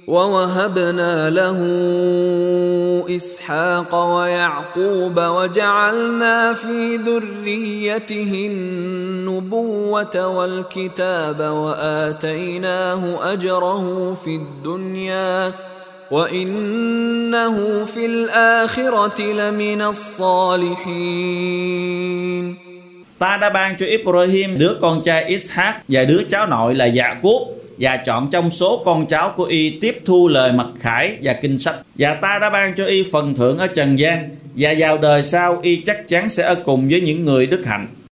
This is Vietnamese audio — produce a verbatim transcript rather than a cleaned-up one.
وَوَهَبْنَا لَهُ إِسْحَاقَ وَيَعْقُوبَ وَجَعَلْنَا فِي ذُرِّيَّتِهِ النُّبُوَّةَ وَالْكِتَابَ وَآتَيْنَاهُ أَجْرَهُ فِي الدُّنْيَا وَإِنَّهُ فِي الْآخِرَةِ لَمِنَ الصَّالِحِينَ. Ta đã ban cho Ibrahim đứa con trai Ishaq và đứa cháu nội là Yaqub, và chọn trong số con cháu của y tiếp thu lời mặc khải và kinh sách. Và ta đã ban cho y phần thưởng ở trần gian, và vào đời sau y chắc chắn sẽ ở cùng với những người đức hạnh.